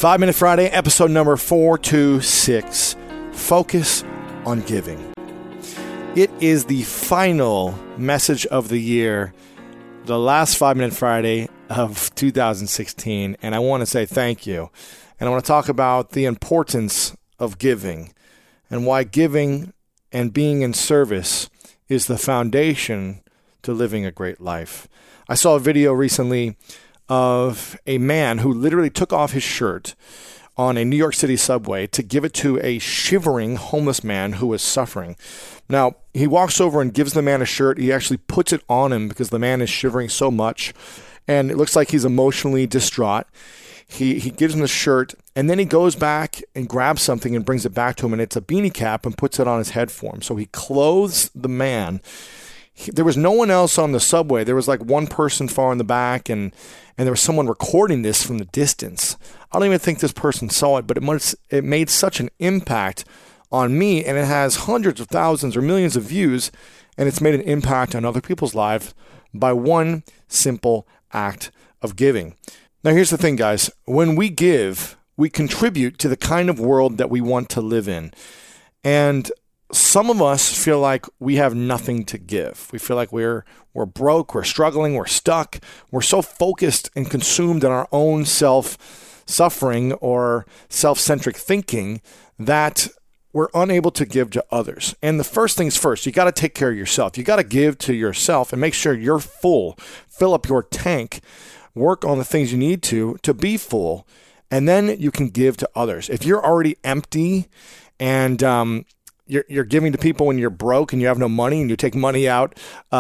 5 Minute Friday, episode number 426, Focus on Giving. It is the final message of the year, the last 5 Minute Friday of 2016, and I want to say thank you. And I want to talk about the importance of giving and why giving and being in service is the foundation to living a great life. I saw a video recently of a man who literally took off his shirt on a New York City subway to give it to a shivering homeless man who was suffering. Now, he walks over and gives the man a shirt. He actually puts it on him because the man is shivering so much, and it looks like he's emotionally distraught. He gives him the shirt, and then he goes back and grabs something and brings it back to him, and it's a beanie cap, and puts it on his head for him. So he clothes the man. There was no one else on the subway. There was like one person far in the back, and there was someone recording this from the distance. I don't even think this person saw it, but it made such an impact on me, and it has hundreds of thousands or millions of views, and it's made an impact on other people's lives by one simple act of giving. Now, here's the thing, guys. When we give, we contribute to the kind of world that we want to live in. And some of us feel like we have nothing to give. We feel like we're broke, we're struggling, we're stuck. We're so focused and consumed in our own self-suffering or self-centric thinking that we're unable to give to others. And the first things first, you got to take care of yourself. You got to give to yourself and make sure you're full. Fill up your tank. Work on the things you need to be full. And then you can give to others. If you're already empty and you're giving to people when you're broke and you have no money and you take money out,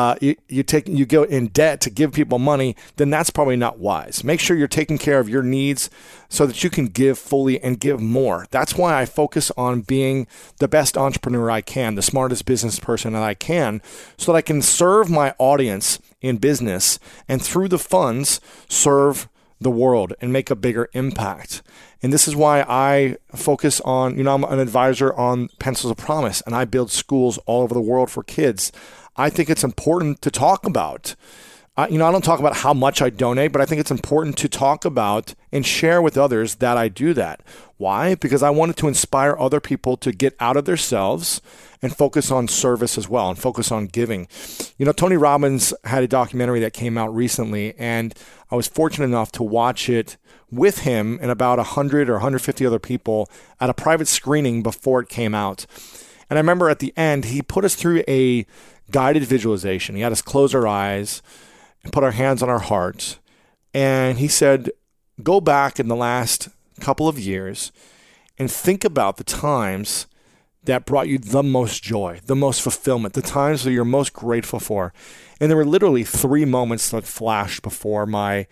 you go in debt to give people money, then that's probably not wise. Make sure you're taking care of your needs so that you can give fully and give more. That's why I focus on being the best entrepreneur I can, the smartest business person that I can, so that I can serve my audience in business and through the funds serve the world and make a bigger impact. And this is why I focus on, I'm an advisor on Pencils of Promise, and I build schools all over the world for kids. I think it's important to talk about. I don't talk about how much I donate, but I think it's important to talk about and share with others that I do that. Why? Because I wanted to inspire other people to get out of themselves and focus on service as well and focus on giving. Tony Robbins had a documentary that came out recently, and I was fortunate enough to watch it with him and about 100 or 150 other people at a private screening before it came out. And I remember at the end, he put us through a guided visualization. He had us close our eyes and put our hands on our hearts. And he said, go back in the last couple of years and think about the times that brought you the most joy, the most fulfillment, the times that you're most grateful for. And there were literally 3 moments that flashed before my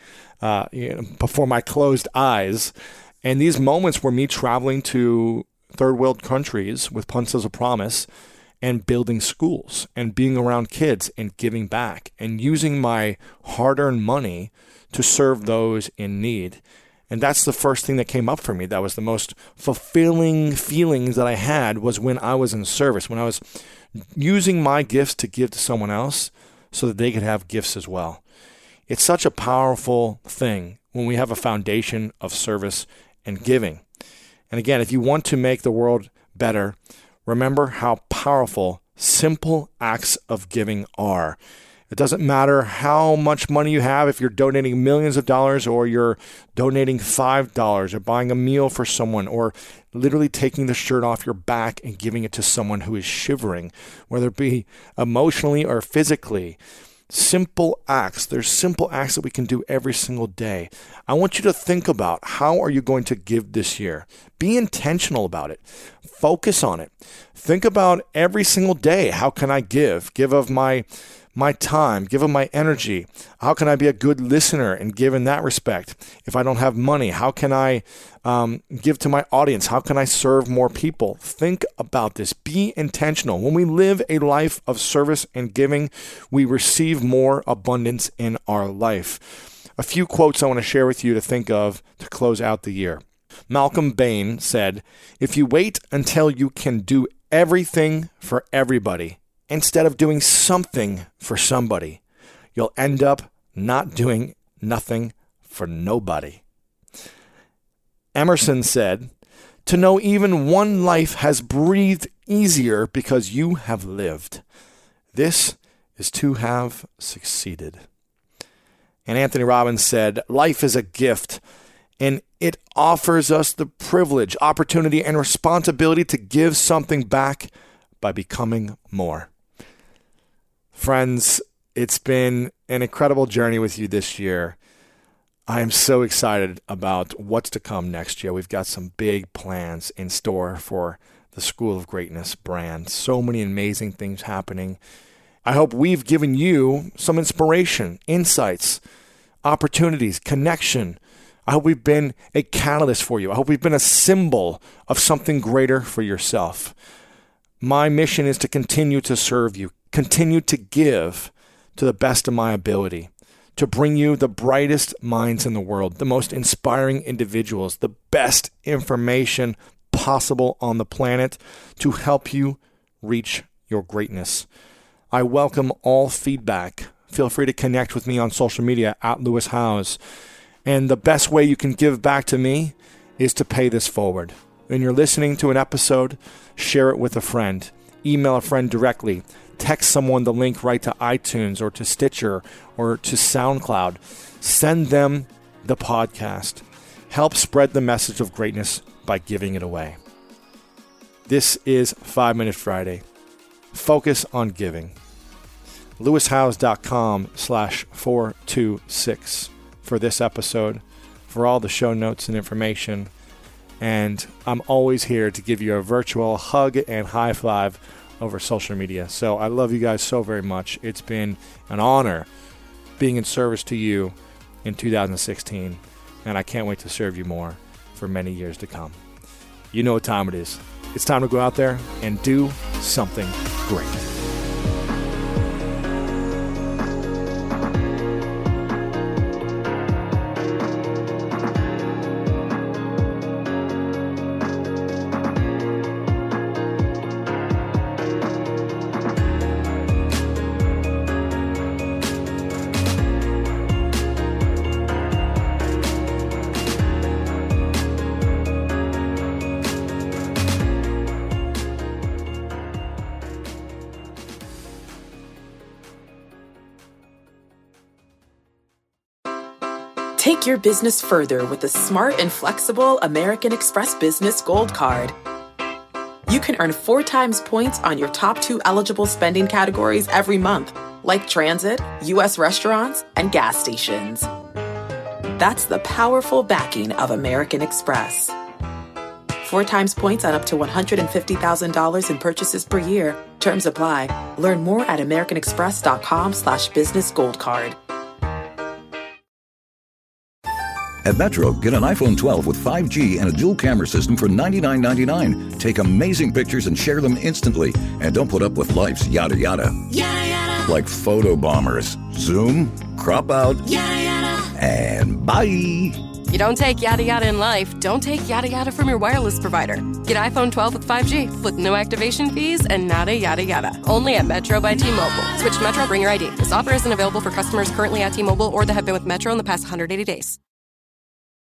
closed eyes. And these moments were me traveling to third world countries with Pencils of Promise and building schools and being around kids and giving back and using my hard-earned money to serve those in need. And that's the first thing that came up for me. That was the most fulfilling feelings that I had, was when I was in service, when I was using my gifts to give to someone else so that they could have gifts as well. It's such a powerful thing when we have a foundation of service and giving. And again, if you want to make the world better, remember how powerful simple acts of giving are. It doesn't matter how much money you have, if you're donating millions of dollars or you're donating $5 or buying a meal for someone or literally taking the shirt off your back and giving it to someone who is shivering, whether it be emotionally or physically. Simple acts. There's simple acts that we can do every single day. I want you to think about, how are you going to give this year? Be intentional about it. Focus on it. Think about every single day. How can I give? Give of my time, give of my energy. How can I be a good listener and give in that respect? If I don't have money, how can I give to my audience? How can I serve more people? Think about this. Be intentional. When we live a life of service and giving, we receive more abundance in our life. A few quotes I want to share with you to think of to close out the year. Malcolm Bain said, "If you wait until you can do everything for everybody, instead of doing something for somebody, you'll end up not doing nothing for nobody." Emerson said, "To know even one life has breathed easier because you have lived. This is to have succeeded." And Anthony Robbins said, "Life is a gift, and it offers us the privilege, opportunity, and responsibility to give something back by becoming more." Friends, it's been an incredible journey with you this year. I am so excited about what's to come next year. We've got some big plans in store for the School of Greatness brand. So many amazing things happening. I hope we've given you some inspiration, insights, opportunities, connection. I hope we've been a catalyst for you. I hope we've been a symbol of something greater for yourself. My mission is to continue to serve you, continue to give to the best of my ability, to bring you the brightest minds in the world, the most inspiring individuals, the best information possible on the planet to help you reach your greatness. I welcome all feedback. Feel free to connect with me on social media at Lewis Howes. And the best way you can give back to me is to pay this forward. When you're listening to an episode, share it with a friend. Email a friend directly. Text someone the link right to iTunes or to Stitcher or to SoundCloud. Send them the podcast. Help spread the message of greatness by giving it away. This is 5 Minute Friday. Focus on giving. LewisHowes.com/426 for this episode, for all the show notes and information. And I'm always here to give you a virtual hug and high five over social media. So I love you guys so very much. It's been an honor being in service to you in 2016, and I can't wait to serve you more for many years to come. You know what time it is. It's time to go out there and do something great. Take your business further with the smart and flexible American Express Business Gold Card. You can earn 4 times points on your top 2 eligible spending categories every month, like transit, U.S. restaurants, and gas stations. That's the powerful backing of American Express. 4 times points on up to $150,000 in purchases per year. Terms apply. Learn more at americanexpress.com/businessgoldcard. At Metro, get an iPhone 12 with 5G and a dual camera system for $99.99. Take amazing pictures and share them instantly. And don't put up with life's yada yada. Yada yada. Like photo bombers. Zoom, crop out, Yada yada. and bye. You don't take yada yada in life, don't take yada yada from your wireless provider. Get iPhone 12 with 5G with no activation fees and nada yada yada. Only at Metro by T-Mobile. Switch to Metro, bring your ID. This offer isn't available for customers currently at T-Mobile or that have been with Metro in the past 180 days.